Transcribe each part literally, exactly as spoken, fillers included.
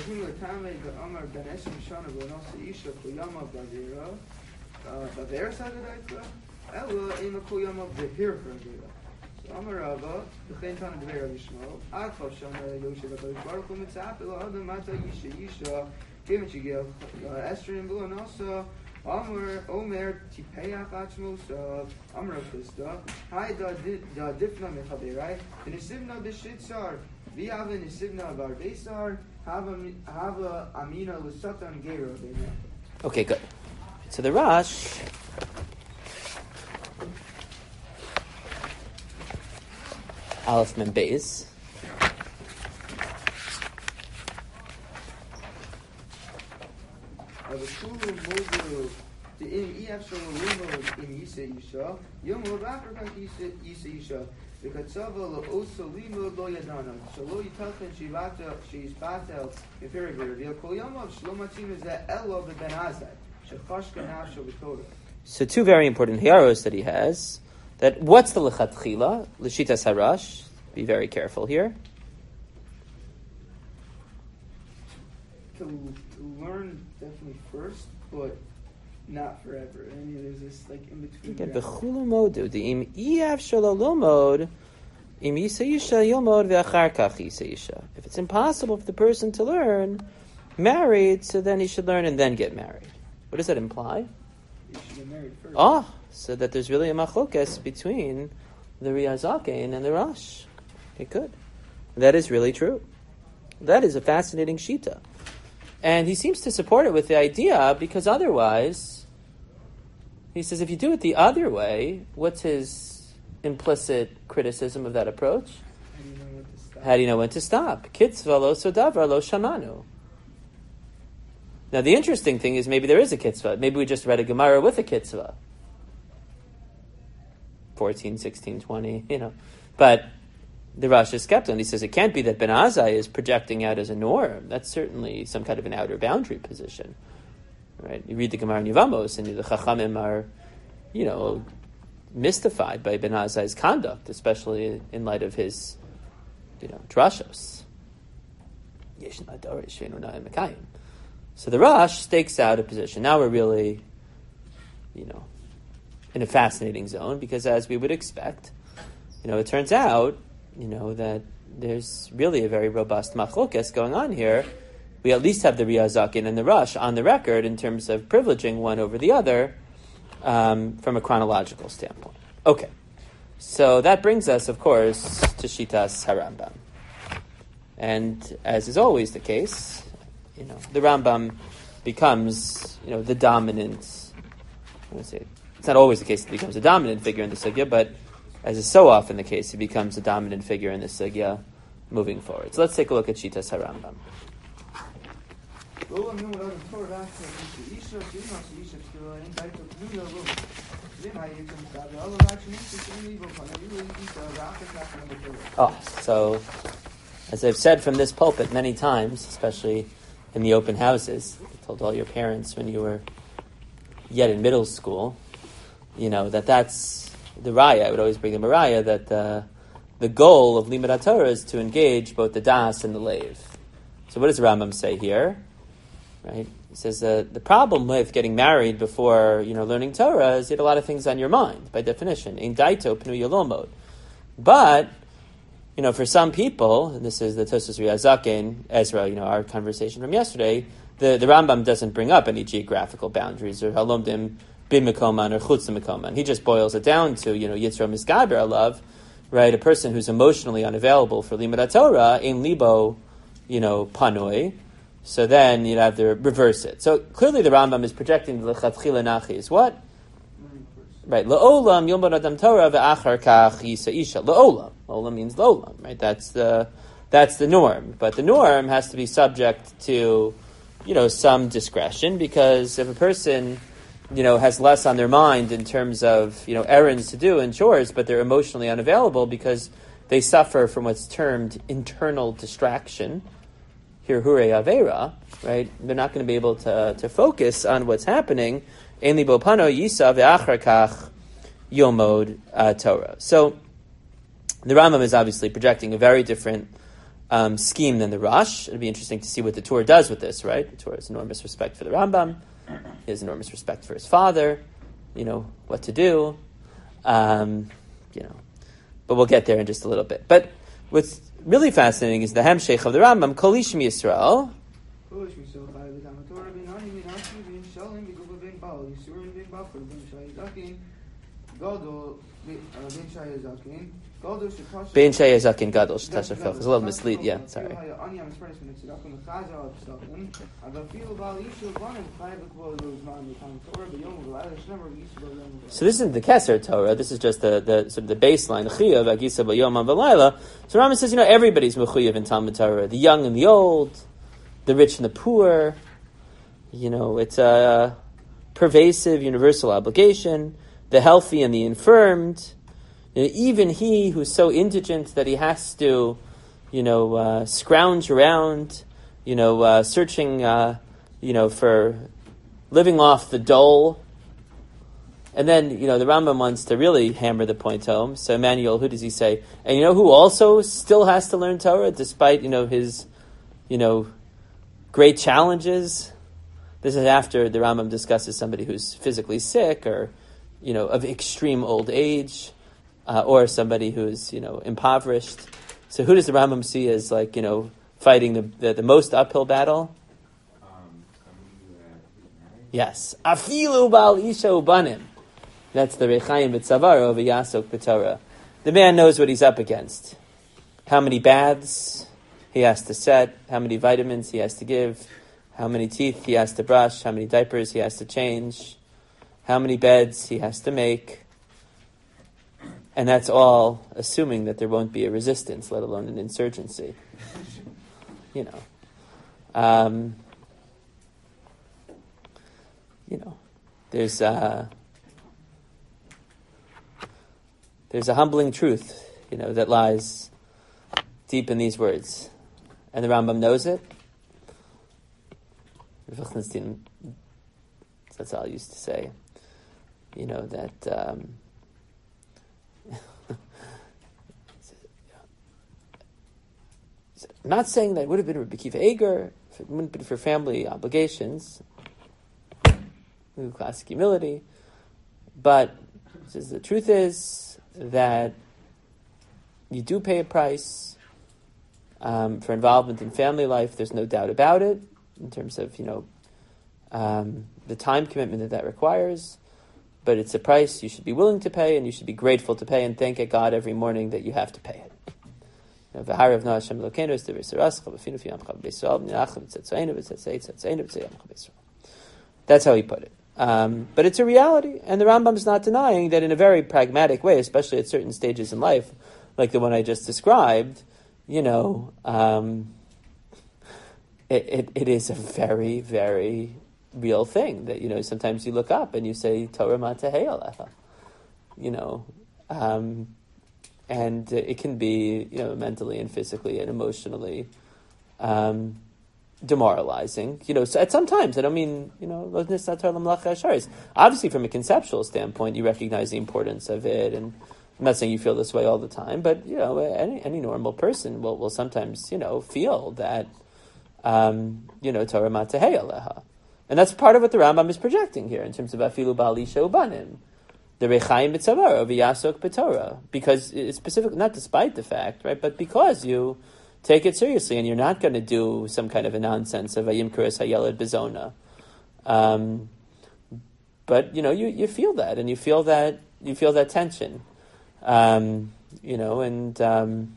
Vahula Tame Amar Ben Eshem Shana Bonosa Isha Kuyama Bavira Bavira Sadadaika Ella Ema Kuyama Vahir Bavira. So Amar Rava, the Chain Tana Devera Vishmo, Alpha Shana Yosha Baruch Mitzap, Adam Mata Isha Isha, Kimachigil, Esther and Blue, and also Amar Omer Tipeach Achmos Amar Pista, Hai da Difna Mechaberai, and Nisivna Bishitsar, Viava Nisivna Bardesar, Hava Amina Lusatan Gero. Okay, good. So the Rash Aleph Mem Beis. So two very important hiaros that he has. That what's the lechatchila? L'shitas harash. Be very careful here. To, to learn definitely first, but not forever. I mean, there's this like in between. Okay, b'chulu modu de'im iyav shelo lomod im yisayisha yomod ve'achar kach yisayisha. If it's impossible for the person to learn married, so then he should learn and then get married. What does that imply? You should get married first. Oh, so that there's really a machlokes between the Riyazakein and the Rosh. Okay, good. That is really true. That is a fascinating shita. And he seems to support it with the idea, because otherwise, he says, if you do it the other way, what's his implicit criticism of that approach? How do you know when to stop? How do you know when to stop? Kitzvah lo sodavar lo shamanu. Now, the interesting thing is maybe there is a kitzvah. Maybe we just read a Gemara with a kitzvah. fourteen, sixteen, twenty, you know. But the Rosh is skeptical, and he says it can't be that Ben Azai is projecting out as a norm. That's certainly some kind of an outer boundary position. Right? You read the Gemara in Yevamos, and the Chachamim are, you know, mystified by Ben Azai's conduct, especially in light of his, you know, drashos. So the Rosh stakes out a position. Now we're really, you know, in a fascinating zone, because as we would expect, you know, it turns out, you know, that there's really a very robust machlokes going on here. We at least have the Riyazakin and the Rosh on the record in terms of privileging one over the other um, from a chronological standpoint. Okay, so that brings us, of course, to Shitas HaRambam. And as is always the case, you know, the Rambam becomes, you know, the dominant, I want to say, it's not always the case that he becomes a dominant figure in the sugya, but as is so often the case, he becomes a dominant figure in the sugya moving forward. So let's take a look at Shitas HaRambam. Oh, so as I've said from this pulpit many times, especially in the open houses, I told all your parents when you were yet in middle school, you know, that that's the raya. I would always bring them a raya that uh, the goal of Limud HaTorah is to engage both the das and the leiv. So what does the Rambam say here? Right? He says uh, the problem with getting married before, you know, learning Torah is you have a lot of things on your mind, by definition. Ein daito pnu yalomod. But, you know, for some people, and this is the Tosfos Riyazaken, Ezra, you know, our conversation from yesterday, the, the Rambam doesn't bring up any geographical boundaries or halomdim b'mekoman or chutz mekoman. He just boils it down to, you know, Yitzro Misgaber alav, right? A person who's emotionally unavailable for Limud HaTorah, in libo, you know, panoi. So then you'd have to reverse it. So clearly the Rambam is projecting the lechatchila nachi is what? Right. La'olam yomad adam Torah ve'achar kach yisa isha. La'olam. La'olam means la'olam, right? That's the, that's the norm. But the norm has to be subject to, you know, some discretion, because if a person, you know, has less on their mind in terms of, you know, errands to do and chores, but they're emotionally unavailable because they suffer from what's termed internal distraction, here hure avera, right? They're not going to be able to to focus on what's happening. Ein libo pano yisa ve'achar kach yomod Torah. So the Rambam is obviously projecting a very different um, scheme than the Rosh. It'll be interesting to see what the Torah does with this, right? The Torah has enormous respect for the Rambam. He has enormous respect for his father. You know, what to do. Um, you know, but we'll get there in just a little bit. But what's really fascinating is the Hemshech of the Rambam, Kol Ish Yisrael. Bein Shaya Zakin Gadol Shtasha Filth. It's a little mislead, yeah, sorry. So this isn't the Keser Torah, this is just the, the sort of the baseline, the Chiyav, Agisa B'Yom V'Layla. So Rambam says, you know, everybody's Mechuyev in Talmud Torah, the young and the old, the rich and the poor. You know, it's a pervasive, universal obligation, the healthy and the infirmed. You know, even he who's so indigent that he has to, you know, uh, scrounge around, you know, uh, searching, uh, you know, for living off the dole. And then, you know, the Rambam wants to really hammer the point home. So Emmanuel, who does he say? And you know who also still has to learn Torah despite, you know, his, you know, great challenges? This is after the Rambam discusses somebody who's physically sick or, you know, of extreme old age. Uh, or somebody who's, you know, impoverished. So who does the Rambam see as, like, you know, fighting the the, the most uphill battle? Um, yes. Afilu bal isha ubanim. That's the Rechaim B'Tzavaro of Yasok B'Torah. The man knows what he's up against. How many baths he has to set, how many vitamins he has to give, how many teeth he has to brush, how many diapers he has to change, how many beds he has to make. And that's all assuming that there won't be a resistance, let alone an insurgency. You know. Um, you know, there's uh, there's a humbling truth, you know, that lies deep in these words. And the Rambam knows it. That's all I used to say. You know, that... Um, I'm not saying that it would have been Rabbi Akiva Eiger, if it wouldn't have been for family obligations, classic humility, but says the truth is that you do pay a price um, for involvement in family life. There's no doubt about it, in terms of, you know, um, the time commitment that that requires, but it's a price you should be willing to pay, and you should be grateful to pay, and thank God every morning that you have to pay it. That's how he put it. Um, but it's a reality, and the Rambam is not denying that in a very pragmatic way, especially at certain stages in life, like the one I just described, you know, um, it, it, it is a very, very real thing that, you know, sometimes you look up and you say, Torah matahei alecha, you know, um, and it can be, you know, mentally and physically and emotionally um, demoralizing. You know, so at some times, I don't mean, you know, obviously from a conceptual standpoint, you recognize the importance of it, and I'm not saying you feel this way all the time, but, you know, any any normal person will, will sometimes, you know, feel that, um, you know, Torah matahei aleha. And that's part of what the Rambam is projecting here in terms of afilu ba'al isha ubanim. The Rechaim B'Tzavaro of Yasok B'Torah, because it's specifically, not despite the fact, right, but because you take it seriously and you're not going to do some kind of a nonsense of Vayim Kuras Hayeled Bezona. Um, but, you know, you, you feel that, and you feel that, you feel that tension. Um, you know, and um,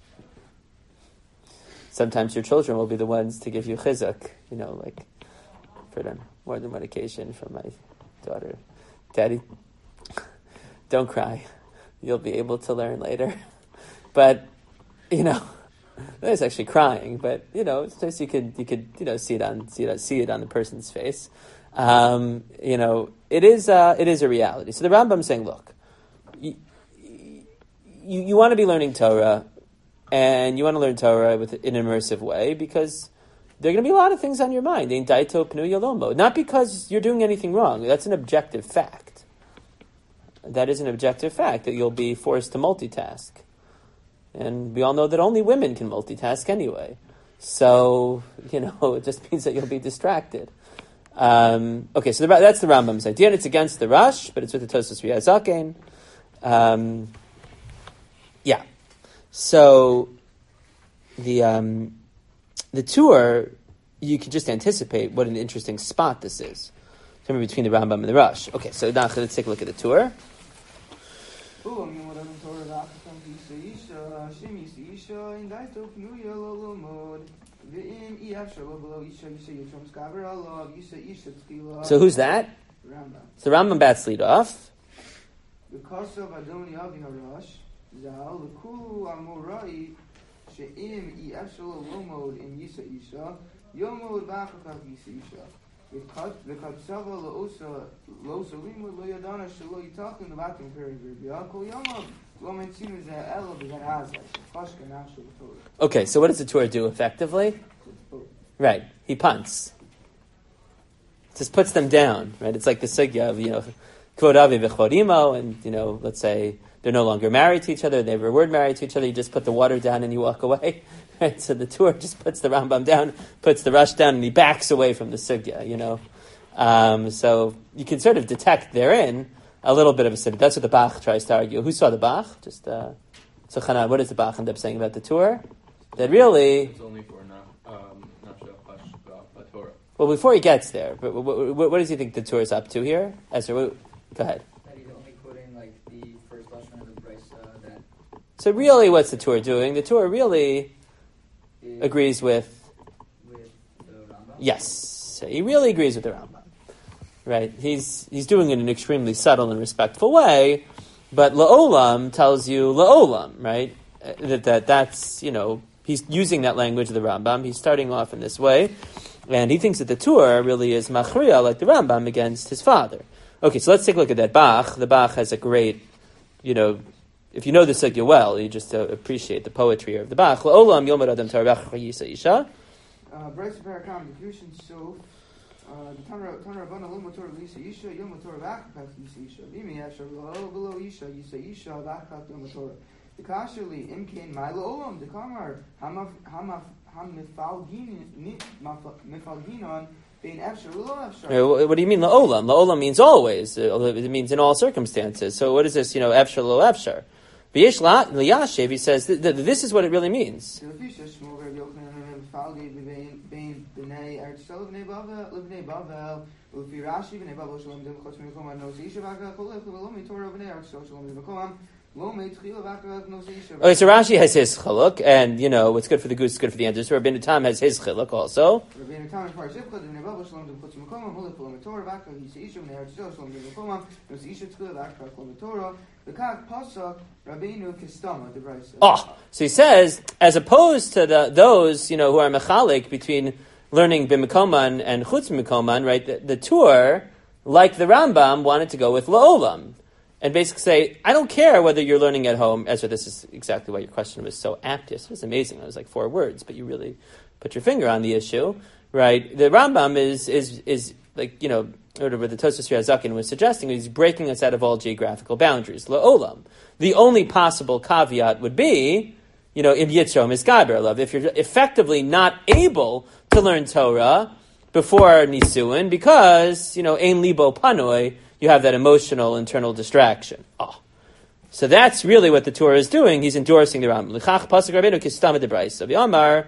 sometimes your children will be the ones to give you chizuk, you know, like, for more than one occasion from my daughter. Daddy, don't cry. You'll be able to learn later. But, you know, it's actually crying, but, you know, sometimes you could, you could, you know, see it on, see it, see it on the person's face. Um, you know, it is, uh, it is a reality. So the Rambam's saying, look, you, you, you want to be learning Torah, and you want to learn Torah with in an immersive way, because there are going to be a lot of things on your mind. Not because you're doing anything wrong. That's an objective fact. That is an objective fact, that you'll be forced to multitask. And we all know that only women can multitask anyway. So, you know, it just means that you'll be distracted. Um, okay, so the, that's the Rambam's idea, and it's against the Rush, but it's with the Tosfos Riyazaken. Um, yeah. So, the um, the tour, you can just anticipate what an interesting spot this is. Somewhere between the Rambam and the Rush. Okay, so now let's take a look at the tour. So who's that? Rambam. So Rambam bats lead off. Okay, so what does the Torah do effectively? Right, he punts. Just puts them down, right? It's like the sugya of, you know, kvod avi v'chvod imo, and, you know, let's say they're no longer married to each other, they were word married to each other, you just put the water down and you walk away. Right? So the Torah just puts the Rambam down, puts the Rush down, and he backs away from the sugya, you know. Um, so you can sort of detect therein a little bit of a sugya. That's what the Bach tries to argue. Who saw the Bach? Just uh, so Chanan, what does the Bach end up saying about the Torah? That really... It's only for um, Torah. Well, before he gets there, what, what, what does he think the Torah is up to here? Esther, what, go ahead. That he's only quoting like the first lashon of the brisa that. So really, what's the Torah doing? The Torah really agrees with. With the Rambam. Yes, he really agrees with the Rambam. Right? He's he's doing it in an extremely subtle and respectful way, but La'olam tells you La'olam, right? That that that's you know he's using that language of the Rambam. He's starting off in this way. And he thinks that the Torah really is machriya, like the Rambam, against his father. Okay, so let's take a look at that Bach. The Bach has a great, you know, if you know the sugya well, you just uh, appreciate the poetry of the Bach. La'olam yomad adam tarabach yisa isha. Brayso parakam declusion so the Tanra Tanra Rabbanan lo motor lisa isha yom motor v'achak lisa isha v'imi yasher lo below isha yisa isha v'achak yom motor. The kashali imkin my la'olam the kamar hamaf hamaf. What do you mean la'olam? La'olam means always. It means in all circumstances. So what is this, you know, efshar lo efshar? V'yesh liyashev, he says, th- th- this is what it really means. Okay, so Rashi has his chiluk, and you know what's good for the goose is good for the gander. So Rabbeinu Tam has his chiluk also. Oh, so he says, as opposed to the those you know who are mechalik between learning b'mikoman and chutz mikoman, right? The, the Tur, like the Rambam, wanted to go with la'olam. And basically say, I don't care whether you're learning at home. Ezra, this is exactly why your question was so apt. It was amazing. It was like four words, but you really put your finger on the issue, right? The Rambam is is is like, you know, whatever the Tosfos Riyazaken was suggesting, he's breaking us out of all geographical boundaries. La'olam. The only possible caveat would be, you know, im yitzro misgaber love. If you're effectively not able to learn Torah before Nisuin, because, you know, ein libo panoi, you have that emotional internal distraction. Oh. So that's really what the Torah is doing. He's endorsing the Rambam. L'chach pasuk Rabbeinu kistama debraisa. V'amar.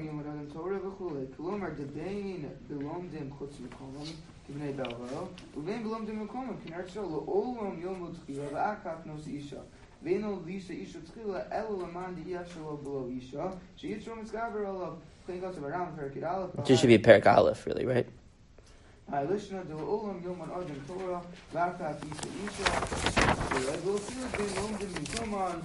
It should be Perak Aleph, really, right? I listen to the Olam Yom Adam Torah, Varkat Isa Isha, I will feel the Lomdim Koman,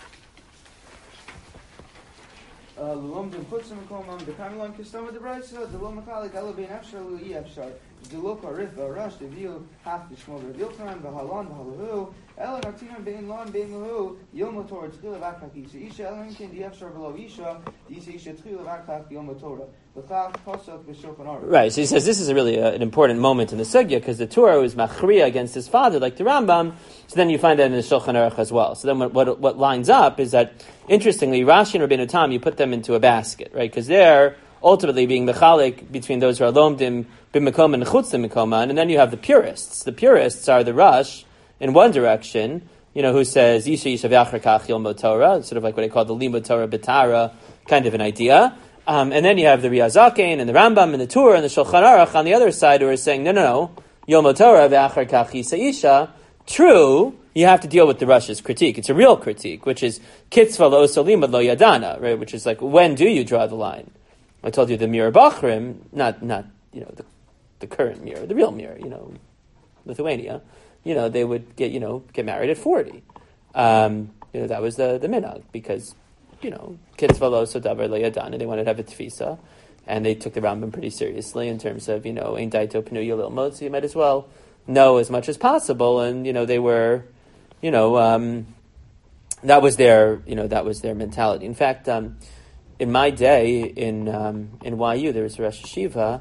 Lomdim Putzim Koman, the Kamilan Kistama de Braisa, the Lomakalik, Elabin Afshar, Lui Afshar, the Loka Rif, Rush, the View, half the Shmog of Yilkan, the Halan, the Halahu, Ela Natina bein lon bein lahu Yom Torah Tchila Vakach Isha Isha Elan Kin Diefshar V'lo Isha Isha Isha Tchila Vakach Yom Torah L'chach Pasuk B'Shulchan Aruch. Right, so he says this is a really uh, an important moment in the sugya because the Torah was machriya against his father, like the Rambam. So then you find that in the Shulchan Aruch as well. So then what what, what lines up is that interestingly, Rashi and Rabbeinu Tam, you put them into a basket, right? Because they're ultimately being mechalik between those who are lomdim b'mekoma and chutz b'mekoma, and then you have the purists. The purists are the Rush in one direction, you know, who says Isha Isha v'achar kach yilmod Torah, sort of like what I call the limud Torah b'tara kind of an idea. Um, and then you have the Riyazaken and the Rambam and the Tur and the Shulchan Aruch on the other side who are saying, no, no, no, Yom Torah v'achar kach Isha Isha. True, you have to deal with the Rush's critique. It's a real critique, which is kitzva lo solimad lo yadana, right? Which is like, when do you draw the line? I told you the Mir Bachrim, not not you know the the current Mir, the real Mir, you know, Lithuania. You know, they would get you know get married at forty. Um, you know, that was the the minhag because. You know, kitzva lo sodavar lo yadana. They wanted to have a tefisa, and they took the Rambam pretty seriously in terms of you know ein daito pnuya lilmod. So you might as well know as much as possible. And you know, they were, you know, um, that was their you know that was their mentality. In fact, um, in my day in um, in Y U, there was a Rosh Yeshiva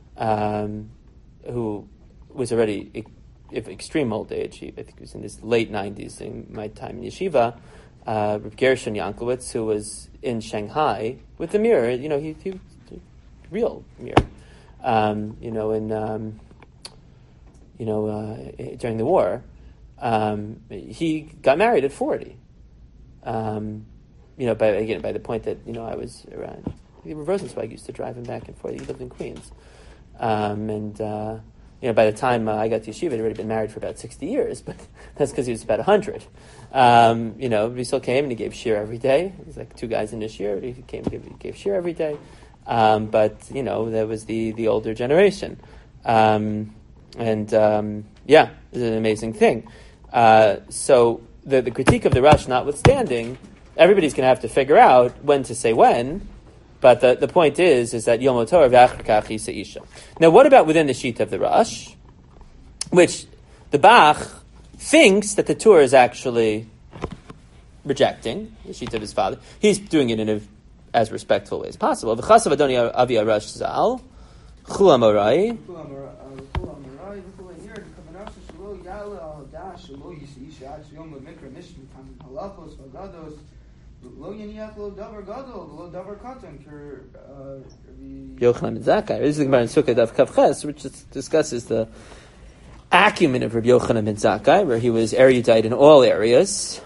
um, who was already of extreme old age. He, I think he was in his late nineties in my time in yeshiva. Uh, Reb Gershon Yankowitz, who was in Shanghai with the mirror, you know, he, he real mirror, um, you know, in um, you know uh, during the war, um, he got married at forty. Um, you know, by again by the point that you know I was around. Rosenzweig used to drive him back and forth. He lived in Queens, um, and. Uh, You know, by the time uh, I got to yeshiva, he'd already been married for about sixty years, but that's because he was about one hundred. Um, you know, but he still came and he gave shir every day. It was like two guys in his shir. He came and gave, gave shir every day. Um, but, you know, that was the, the older generation. Um, and, um, yeah, it was an amazing thing. Uh, so the, the critique of the Rush notwithstanding, everybody's going to have to figure out when to say when. But the, the point is, is that Yom Torah v'achar kach Isha Isha. Now, what about within the sheet of the Rush, which the Bach thinks that the Tur is actually rejecting the sheet of his father. He's doing it in a, as respectful way as possible. V'chasav Adoni Avi Arash Zal Chula Morai. Yochanan ben Zakkai. This is the Gemara in Sukkah Daf Kav Ches, which discusses the acumen of Rabbi Yochanan ben Zakkai, where he was erudite in all areas.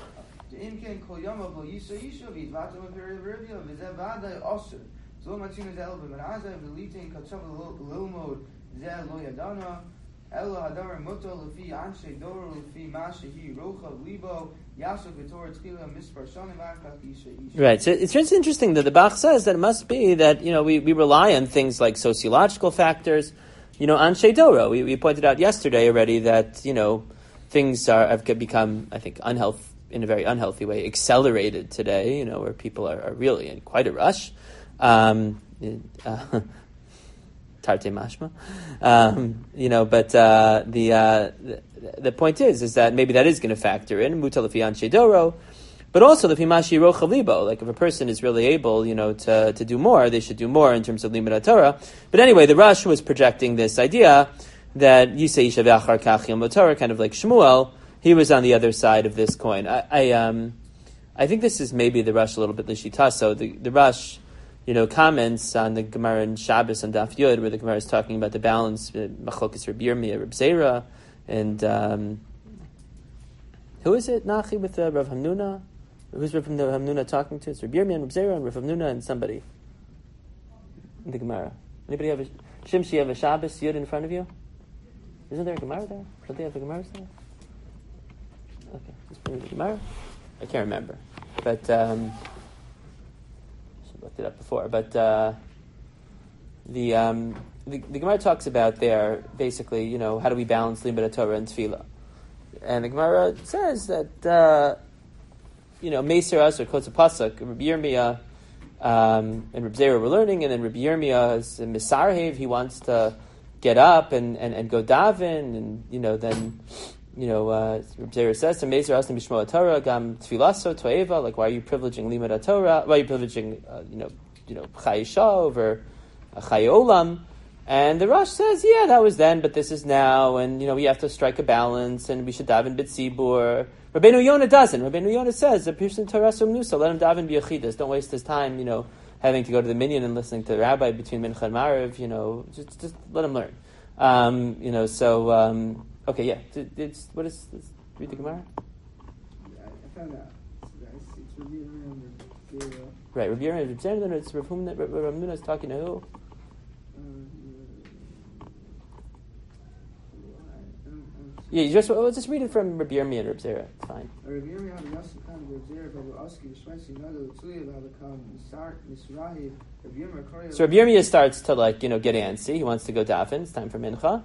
Right, so it's just interesting that the Bach says that it must be that, you know, we, we rely on things like sociological factors, you know, Anshe Doro. We, we pointed out yesterday already that, you know, things are have become, I think, unhealthy, in a very unhealthy way, accelerated today, you know, where people are, are really in quite a rush. Um, uh, Tarte mashma, um, you know, but uh, the, uh, the the point is, is that maybe that is going to factor in mutal lefi anshe doro, but also lefi mashi rochav libo. Like if a person is really able, you know, to to do more, they should do more in terms of limud Torah. But anyway, the Rush was projecting this idea that Yisei Isha v'achar kach yom Torah, kind of like Shmuel. He was on the other side of this coin. I, I um, I think this is maybe the Rush a little bit lishitaso. The the Rush. You know, comments on the Gemara in Shabbos and Daf Yud, where the Gemara is talking about the balance, Machlokes Reb Yirmiyah, Reb Zera, and um, who is it? Nachi with uh, Rav Hamnuna. Who's Rav Hamnuna talking to? It's Reb Yirmiyah and Reb Zera and Rav Hamnuna and somebody in the Gemara. Anybody have a Shimshi have a Shabbos Yud in front of you? Isn't there a Gemara there? Don't they have the Gemara there? Okay, let's bring the Gemara. I can't remember, but. Um, looked it up before, but uh, the, um, the the Gemara talks about there basically, you know, how do we balance limud Torah and tefillah? And the Gemara says that uh, you know, Meisir Us or Kotz Pasuk, Rabbi Yirmiyah um, and Rabbi Zera were learning, and then Rabbi Yirmiyah is a Misarhev. He wants to get up and, and, and go daven, and you know, then you know, uh, Zera says to Mezer Asnim Bishmo Torah Gam Tfilaso Toeva. Like, why are you privileging Limud Torah? Why are you privileging, uh, you know, you know, Chayisha over uh, Chayolam? And the Rosh says, yeah, that was then, but this is now, and you know, we have to strike a balance, and we should daven b'tzibur. Rabbeinu Yonah doesn't. Rabbeinu Yonah says, "The person Torah Nusa, let him daven b'yachidus. Don't waste his time, you know, having to go to the minyan and listening to the rabbi between mincha and mariv. You know, just just let him learn. Um, you know, so um, okay, yeah. It's, what is this? Read the Gemara. Yeah, I found out. It's, it's Rabbi Yonah. Right, Rabbi Yonah. It's Rav Huna is talking to who? Yeah, you just well, just read it from Rabbi Yirmiyah and Reb Zera. It's fine. So Rabbi Yirmiyah starts to like you know get antsy. He wants to go daven. It's time for mincha.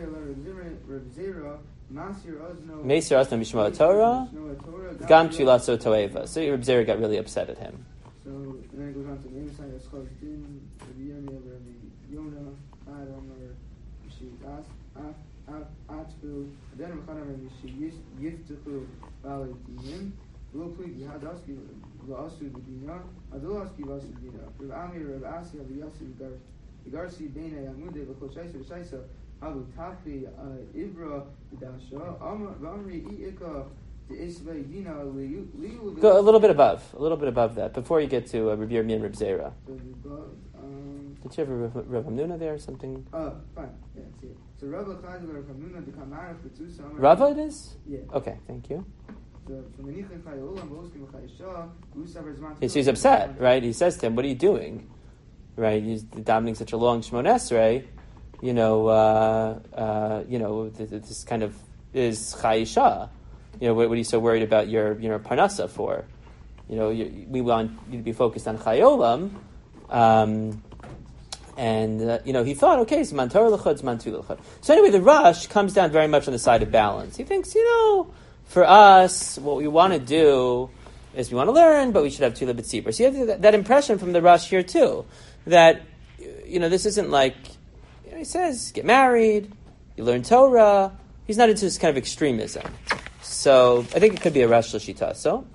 Meisir Asna Mishma Torah. Gam Tfilaso Toeva. So Reb Zera got really upset at him. So then it goes on to the inside of Schos Din, Rabbi Yirmiyah, Rabbi Yonah, Adam, or she asked. Atfil, then Mechanam Mishi Yiftuchu Valentinian, Lopli Yadaski, Lasu Dina, Adulaski Vasu Dina, Rav Amir, Rav Asi, Rav Yasi, Garsi, Bena, Yamude, Vakochaisa, Shaisa, Abu Tafi, Ibra, Dasha, Amri, Ika, the Isbay Dina, Liu. Go a little bit above, a little bit above that, before you get to uh, Rabbi Yirmiyah and Reb Zera. Um, Did you have a Rav, Rav Hamnuna there or something? Oh, uh, fine, yeah, see it. So Rava Chayil Rav Hamnuna the Kamara for two summer. Rava it is? Yeah. Okay, thank you. So from Menichin Chayolam, Boskim Chayisha, Gusav Zman. So he's upset, right? He says to him, "What are you doing?" Right? He's davening such a long Shmon Esrei. You know, uh, uh, you know, this kind of is Chayisha. You know, what, what are you so worried about your, you know, parnasa for? You know, you, we want you to be focused on Chayolam. Um, And, uh, you know, he thought, okay, it's man Torah l'chad, it's man tu l'chad. So anyway, the Rush comes down very much on the side of balance. He thinks, you know, for us, what we want to do is we want to learn, but we should have tu l'betzibur. So you have that, that impression from the Rush here, too, that, you know, this isn't like, you know, he says, get married, you learn Torah. He's not into this kind of extremism. So I think it could be a Rush l'shita. So...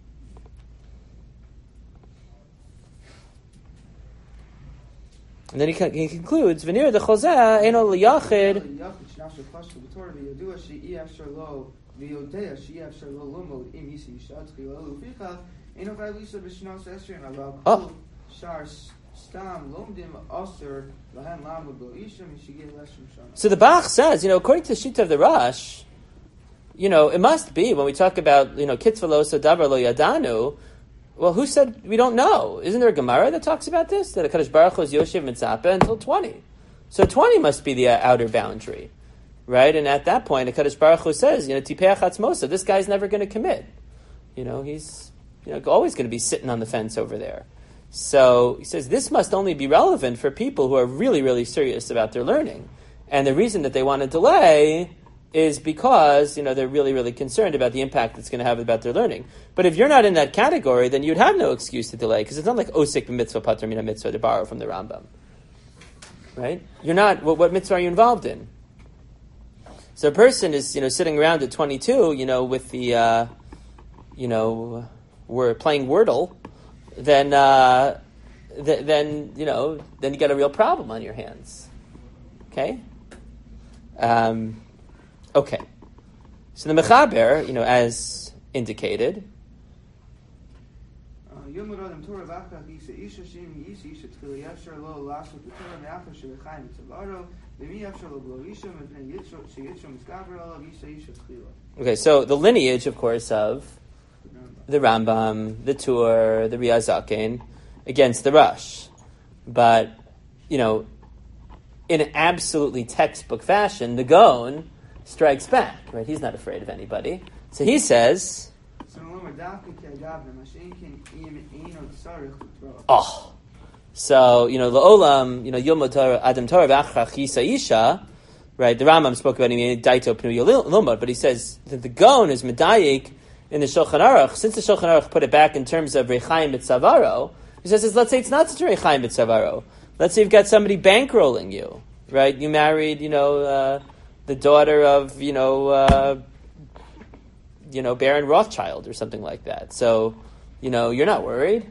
And then he, he concludes, "V'nir the chozeh eno liyachid." Oh. So the Bach says, you know, according to the Shita of the Rush, you know, it must be when we talk about, you know, kitzvah lo so davar lo yadanu. Well, who said we don't know? Isn't there a Gemara that talks about this? That HaKadosh Baruch Hu is Yoshev Mitzapeh until twenty. So twenty must be the uh, outer boundary, right? And at that point, HaKadosh Baruch Hu says, you know, Tipeach Atzmosa, this guy's never going to commit. You know, he's you know always going to be sitting on the fence over there. So he says this must only be relevant for people who are really, really serious about their learning. And the reason that they want to delay is because, you know, they're really, really concerned about the impact it's going to have about their learning. But if you're not in that category, then you'd have no excuse to delay, because it's not like osik b'mitzvah pater mina mitzvah to borrow from the Rambam. Right? You're not, what, what mitzvah are you involved in? So a person is, you know, sitting around at twenty-two, you know, with the, uh, you know, we're playing Wordle, then, uh, th- then, you know, then you got a real problem on your hands. Okay? Um... Okay, so the Mechaber, you know, as indicated, okay, so the lineage, of course, of the Rambam, the Tur, the Riyaz Zaken, against the Rush, but, you know, in an absolutely textbook fashion, the Gaon strikes back, right? He's not afraid of anybody. So he says, oh, so, you know, La'olam, you know, Yom Torah, Adam Torah, V'achrach Yisa Isha, right? The Rambam spoke about him in Daito Pnu Yilmod, but he says that the Gaon is Medayik in the Shulchan Aruch. Since the Shulchan Aruch put it back in terms of Rechaim B'Tzavaro, he says, let's say it's not such a Rechaim B'Tzavaro. Let's say you've got somebody bankrolling you, right? You married, you know, uh, the daughter of, you know, uh, you know, Baron Rothschild or something like that. So, you know, you're not worried.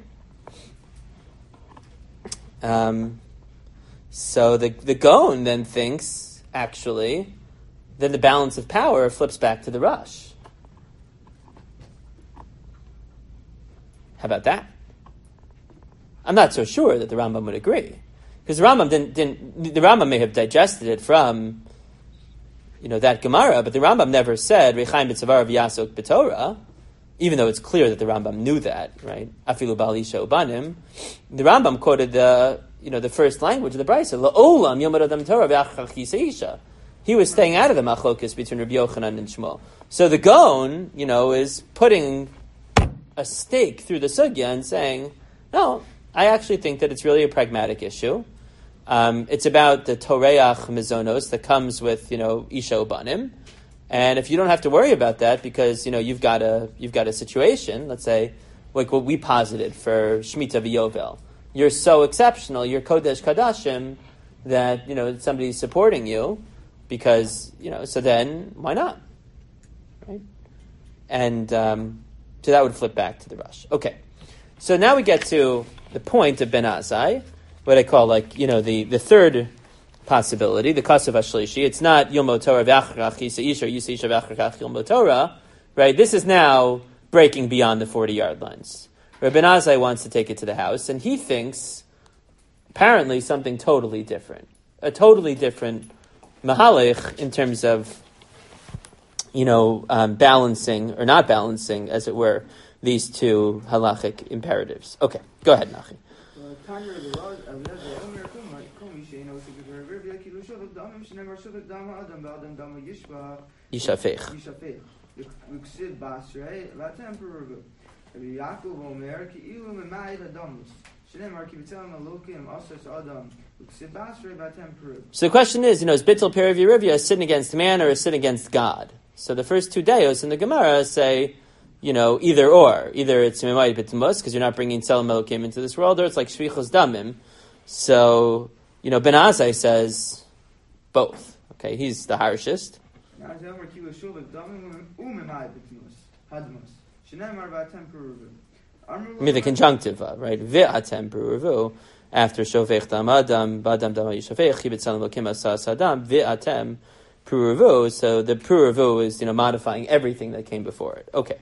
Um, so the the Gaon then thinks, actually, then the balance of power flips back to the Rosh. How about that? I'm not so sure that the Rambam would agree, because the Rambam didn't, didn't. The Rambam may have digested it from, you know, that Gemara, but the Rambam never said Rechaim b'tzavar v'yasok b'Torah, even though it's clear that the Rambam knew that, right? Afilu ba'alisha ubanim. The Rambam quoted the, you know, the first language of the Brisa, La'olam yomad adam Torah v'achach yiseisha. He was staying out of the machlokas between Rabbi Yochanan and Shmuel. So the Gaon, you know, is putting a stake through the sugya and saying, no, I actually think that it's really a pragmatic issue. Um, it's about the toreach mizonos that comes with, you know, isha ubanim, and if you don't have to worry about that because, you know, you've got a you've got a situation, let's say, like what we posited for Shemitah v'Yovel, you're so exceptional, you're kodesh kadashim, that, you know, somebody's supporting you because, you know, so then why not, right? And um, so that would flip back to the Rosh. Okay, so now we get to the point of Ben Azai, what I call, like, you know, the, the third possibility, the Kasav HaShlishi. It's not Yom Torah v'achrach yisaish or yisaish v'achrach Yom Torah, right? This is now breaking beyond the forty-yard lines. Rabbi Azai wants to take it to the house, and he thinks, apparently, something totally different. A totally different mahalech in terms of, you know, um, balancing, or not balancing, as it were, these two halachic imperatives. Okay, go ahead, Nachi. Yishafech. So the question is, you know, is Bittul Peri V'Rivya a sin against man or a sin against God? So the first two deos in the Gemara say, you know, either or. Either it's Memai B'Tmus, because you're not bringing Tzelem Elokim into this world, or it's like Shvichos Damim. So, you know, Ben Azai says both. Okay, he's the harshest. I mean, the conjunctive, right? Ve'atem peruvu. After Shovech Dam Adam, Badam Dam Yishafech, Chibet Tzelem Elokim Asa Sadam, Ve'atem peruvu. So the peruvu is, you know, modifying everything that came before it. Okay.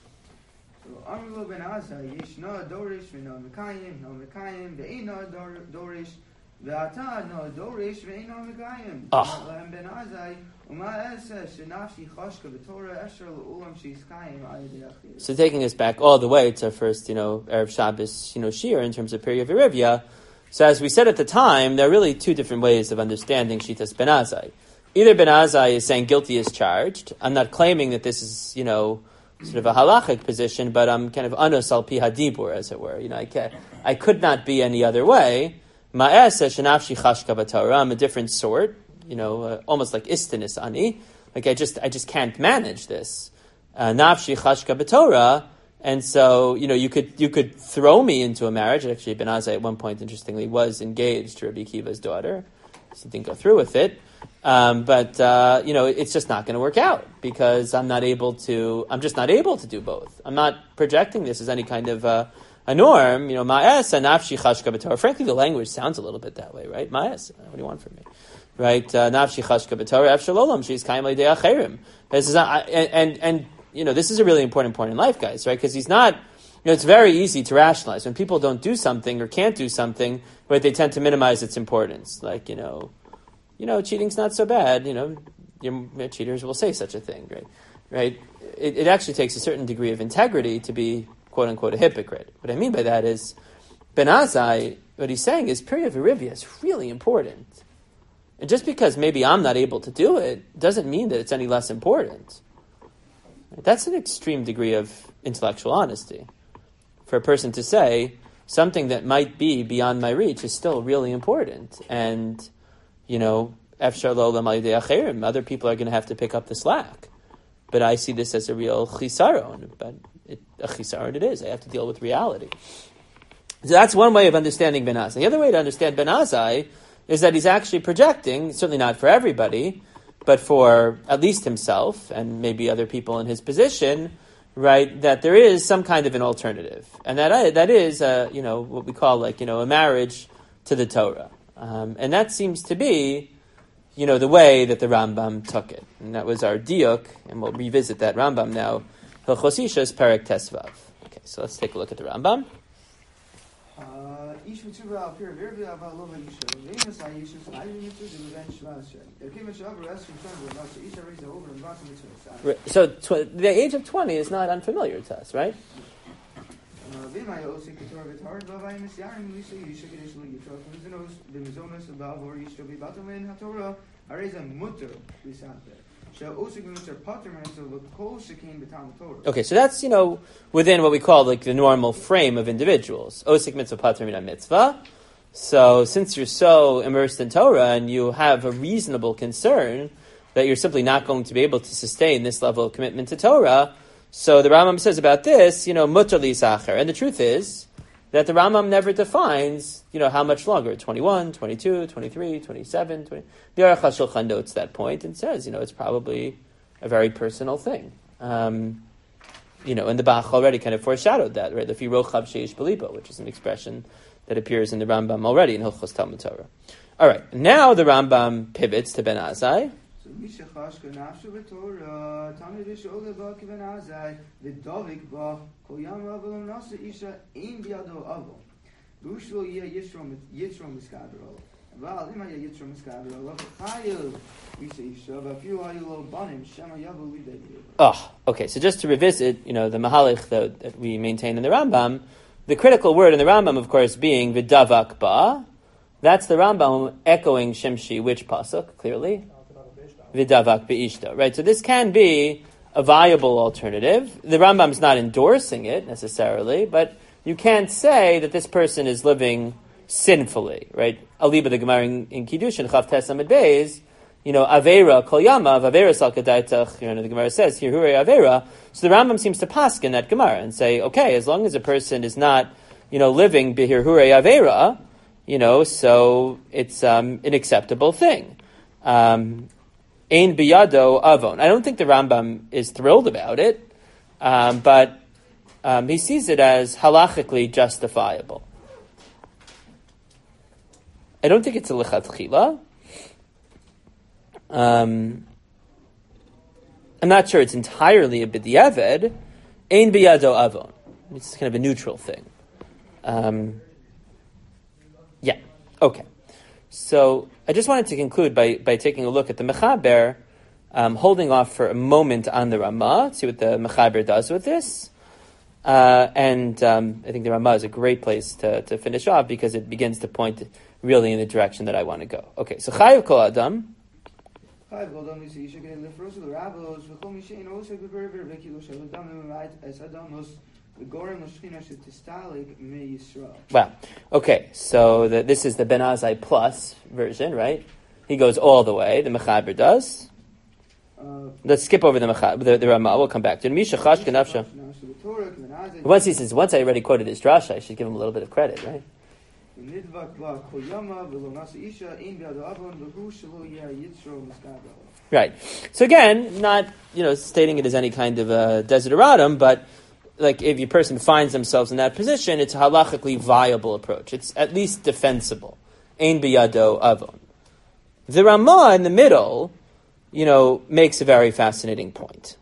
Amru ben Azai yishna dorish v'no mekayim, no mekayim, ve'ino dorish, ve'ata no dorish, ve'ino mekayim. Lehem ben Azai, u'ma eseh shenafshi chashka v'torah esher l'ulam she'izkayim ayidei achir. So taking us back all the way to first, you know, Erev Shabbos, you know, Shir in terms of Peri V'Rivya. So as we said at the time, there are really two different ways of understanding Shitas ben Azai. Either ben Azai is saying guilty is charged. I'm not claiming that this is, you know, sort of a halachic position, but I'm kind of anos al pi hadibur, as it were. You know, I can I could not be any other way. Ma'aseh shenafshi chashka b'Torah. I'm a different sort. You know, uh, almost like istanis ani. Like I just I just can't manage this. Nafshi chashka b'Torah. And so, you know, you could you could throw me into a marriage. Actually, Ben Azai at one point, interestingly, was engaged to Rabbi Akiva's daughter. So he didn't go through with it. Um, but, uh, you know, it's just not going to work out because I'm not able to, I'm just not able to do both. I'm not projecting this as any kind of uh, a norm. You know, ma'es and nafshi chashka b'Torah. Frankly, the language sounds a little bit that way, right? Ma'es, what do you want from me? Right? Nafshi chashka b'Torah, efshel olam, she's kaim le'idei acherim. This is not, and, and, and, you know, this is a really important point in life, guys, right? Because he's not, you know, it's very easy to rationalize. When people don't do something or can't do something, right, they tend to minimize its importance. Like, you know, you know, cheating's not so bad. You know, your, your cheaters will say such a thing, right? Right? It, it actually takes a certain degree of integrity to be, quote unquote, a hypocrite. What I mean by that is, Ben Azai, what he's saying is, Peri V'Rivya is really important. And just because maybe I'm not able to do it, doesn't mean that it's any less important. Right? That's an extreme degree of intellectual honesty. For a person to say, something that might be beyond my reach is still really important. And you know, other people are going to have to pick up the slack. But I see this as a real chisaron. But it, a chisaron it is. I have to deal with reality. So that's one way of understanding Ben Azai. The other way to understand Ben Azai is that he's actually projecting, certainly not for everybody, but for at least himself and maybe other people in his position, right, that there is some kind of an alternative. And that that is, uh, you know, what we call like, you know, a marriage to the Torah. Um, and that seems to be, you know, the way that the Rambam took it. And that was our diuk, and we'll revisit that Rambam now. Hilchos Ishus Perek Tesvav. Okay, so let's take a look at the Rambam. איש מצווה על פי רבי אבל לא לאישה, ואם עשה אישה, אולי מצווה זה בן שבע עשרה. הרכיב משאב רעש ראשון ולבד, שאיש הרי זה over and back מצווה. So tw- the age of twenty is not unfamiliar to us, right? ואם היה עושה כתור ותהרד, והווי מסיירים לאישה אישה כדי שלא יתרוק מזונוס, ומזונוס בעבור אשתו בבטל מן התורה, הרי זה מותר לספר. Okay, so that's, you know, within what we call like the normal frame of individuals. Osik mitzvah pater min mitzvah. So since you're so immersed in Torah and you have a reasonable concern that you're simply not going to be able to sustain this level of commitment to Torah, so the Rambam says about this, you know, mutar li sacher. And the truth is that the Rambam never defines, you know, how much longer, twenty-one, twenty-two, twenty-three, twenty-seven, twenty The Aruch HaShulchan notes that point and says, you know, it's probably a very personal thing. Um, you know, and the Bach already kind of foreshadowed that, right? Lefi rochav sheish belibo, which is an expression that appears in the Rambam already in Hilchos Talmud Torah. All right, now the Rambam pivots to Ben Azai. Oh, okay. So just to revisit, you know, the mahalich that, that we maintain in the Rambam, the critical word in the Rambam, of course, being v'davak ba. That's the Rambam echoing Shimshi, which pasuk clearly v'davak be'ishta. Right. So this can be a viable alternative. The Rambam's not endorsing it necessarily, but you can't say that this person is living sinfully, right? Aliba the Gemara in, in Kiddushin, Chav Tes Amid Beis, you know, Avera Kol Yamav, Avera Sal Kedaitach, you know, the Gemara says, here, Hurei Avera. So the Rambam seems to paskin that Gemara and say, okay, as long as a person is not, you know, living Bihir Hurei Avera, you know, so it's um, an acceptable thing. Um, Ein Biyado Avon. I don't think the Rambam is thrilled about it, um, but um, he sees it as halachically justifiable. I don't think it's a lechatchila. Um, I'm not sure it's entirely a b'diavad. Ein biyado avon. It's kind of a neutral thing. Um, yeah. Okay. So I just wanted to conclude by, by taking a look at the Mechaber, um, holding off for a moment on the Ramah, see what the Mechaber does with this. Uh, and um, I think the Ramah is a great place to, to finish off because it begins to point really in the direction that I want to go. Okay, so Chayav Kol Adam. Chayav Kol Adam is Isha Gei Lefros Ul Rabos V'Chol Mishein Osek B'Berber V'Kilo Shel Adam V'Mayit Es Adamos V'Gorem L'Shchina Shetistalik Me Yisrael. Wow. Okay, so the, this is the Ben Azai plus version, right? He goes all the way. The Mechaber does. Uh, Let's skip over the Mechaber, the, the Ramah. We'll come back to it. Misha Chash Kenafsha. Once he says, once I already quoted his drasha, I should give him a little bit of credit, right? Right. So again, not, you know, stating it as any kind of a desideratum, but like if a person finds themselves in that position, it's a halachically viable approach. It's at least defensible. Ein biyado avon. The Ramah in the middle, you know, makes a very fascinating point.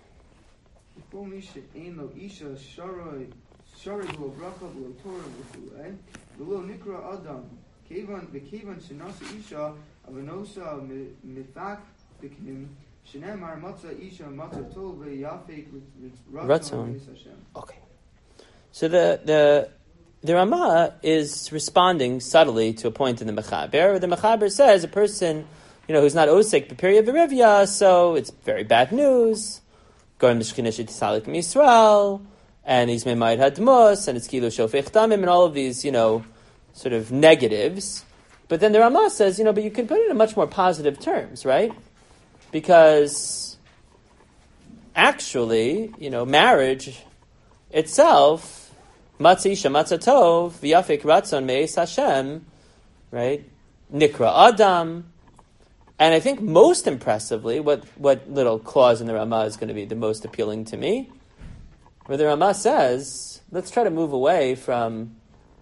Okay. So the the the Ramah is responding subtly to a point in the Mechaber. The Mechaber says a person, you know, who's not osek b'peri v'rivya, so it's very bad news. Going to Shechina Shetisalik Yisrael, and he's Memayit Hadmos, and it's Kilo Shofech Damim, and all of these, you know, sort of negatives. But then the Ramah says, you know, but you can put it in much more positive terms, right? Because actually, you know, marriage itself, Matzah Isha Matzah Tov, V'yafik Ratzon Me'es Hashem, right? Nikra Adam, And I think most impressively, what, what little clause in the Ramah is going to be the most appealing to me, where the Ramah says, let's try to move away from...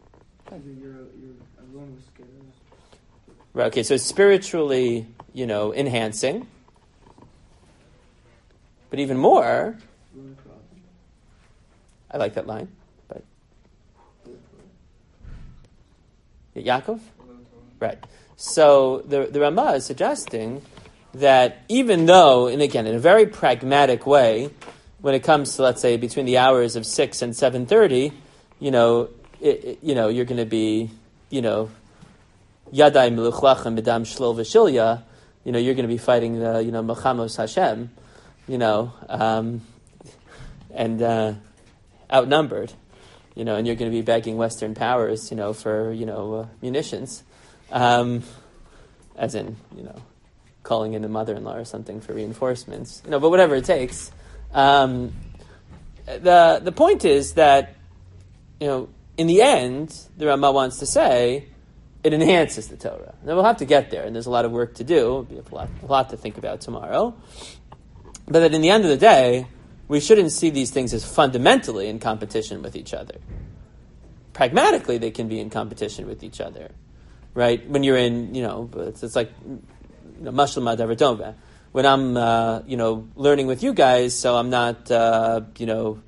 Right, okay, so spiritually, you know, enhancing. But even more, I like that line, but... Yaakov? Right. So the the Ramah is suggesting that even though, and again, in a very pragmatic way, when it comes to, let's say, between the hours of six and seven thirty, you know, it, it, you know, you're going to be, you know, Yadai Meluchlachem B'dam Shlil V'Shilya, you know, you're going to be fighting the, you know, Melchamos Hashem, you know, um, and uh, outnumbered, you know, and you're going to be begging Western powers, you know, for, you know, uh, munitions. Um, as in, you know, calling in the mother-in-law or something for reinforcements, you know, but whatever it takes. Um, the the point is that, you know, in the end, the Ramah wants to say it enhances the Torah. Now we'll have to get there, and there's a lot of work to do. We have a lot, a lot to think about tomorrow. But that in the end of the day, we shouldn't see these things as fundamentally in competition with each other. Pragmatically, they can be in competition with each other. Right? When you're in, you know, it's, it's like, Mashlama Davar. When I'm, uh, you know, learning with you guys, so I'm not, uh, you know,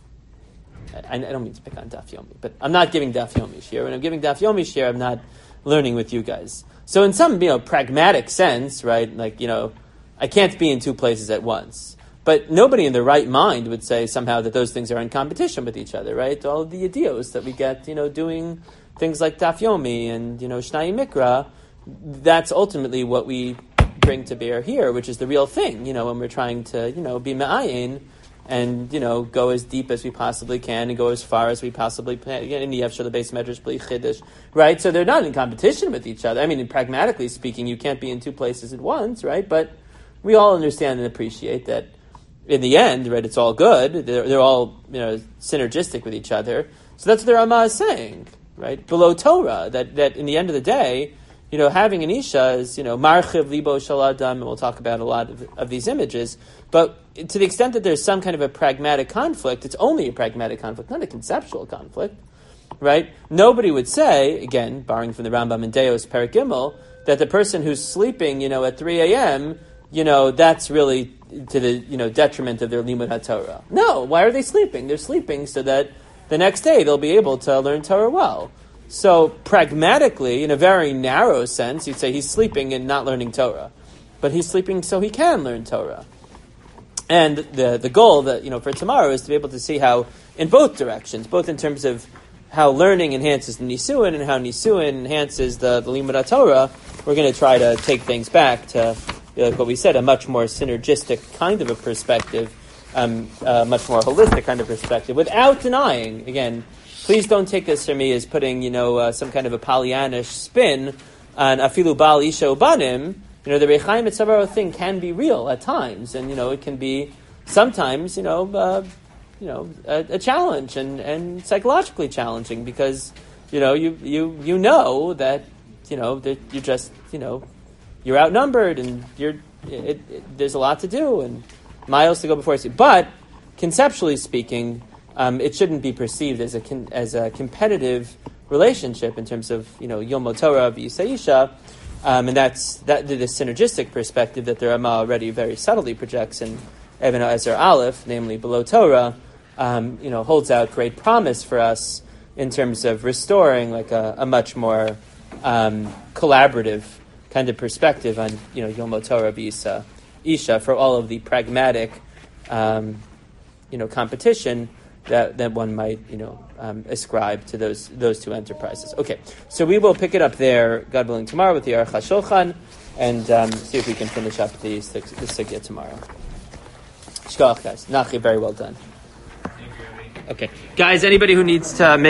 I, I don't mean to pick on Daf Yomi, but I'm not giving Daf Yomi share. When I'm giving Daf Yomi share, I'm not learning with you guys. So in some, you know, pragmatic sense, right, like, you know, I can't be in two places at once. But nobody in their right mind would say somehow that those things are in competition with each other, right? All of the ideos that we get, you know, doing things like Daf Yomi and, you know, Shnai Mikra, that's ultimately what we bring to bear here, which is the real thing, you know, when we're trying to, you know, be ma'ayin and, you know, go as deep as we possibly can and go as far as we possibly can. Again, in the Yevshel, the base medrash, Bli Chiddush, right? So they're not in competition with each other. I mean, pragmatically speaking, you can't be in two places at once, right? But we all understand and appreciate that in the end, right, it's all good. They're, they're all, you know, synergistic with each other. So that's what the Ramah is saying. Right, below Torah, that, that in the end of the day, you know, having an Isha is, you know, marchiv libo shel adam, and we'll talk about a lot of, of these images, but to the extent that there's some kind of a pragmatic conflict, it's only a pragmatic conflict, not a conceptual conflict, right? Nobody would say, again, borrowing from the Rambam and Deos Perek Gimel, that the person who's sleeping, you know, at three a.m., you know, that's really to the, you know, detriment of their limud HaTorah. No, why are they sleeping? They're sleeping so that the next day they'll be able to learn Torah well. So pragmatically, in a very narrow sense, you'd say he's sleeping and not learning Torah. But he's sleeping so he can learn Torah. And the the goal that, you know, for tomorrow is to be able to see how, in both directions, both in terms of how learning enhances the Nisuin and how Nisuin enhances the, the Limud HaTorah, we're going to try to take things back to, like what we said, a much more synergistic kind of a perspective, Um, a much more holistic kind of perspective, without denying, again, please don't take this from me as putting, you know, uh, some kind of a Pollyannish spin on afilu bal isha ubanim. You know, the Rechaim Etzavaro thing can be real at times, and, you know, it can be sometimes, you know, uh, you know, a, a challenge and, and psychologically challenging because, you know, you, you, you know that, you know, that you're just, you know, you're outnumbered and you're, it, it, there's a lot to do and miles to go before us. But conceptually speaking, um, it shouldn't be perceived as a con- as a competitive relationship in terms of, you know, Yom Torah v'Yisaisha, um, and that's that the synergistic perspective that the Ramah already very subtly projects in Even HaEzer Aleph, namely below Torah, um, you know, holds out great promise for us in terms of restoring like a, a much more um, collaborative kind of perspective on, you know, Yom Torah v'Yisa Isha for all of the pragmatic, um, you know, competition that, that one might, you know, um, ascribe to those those two enterprises. Okay, so we will pick it up there, God willing, tomorrow with the Aruch HaShulchan, and um, see if we can finish up the, the Sugya tomorrow. Shkoach, guys. Nachi, very well done. Okay, guys, anybody who needs to make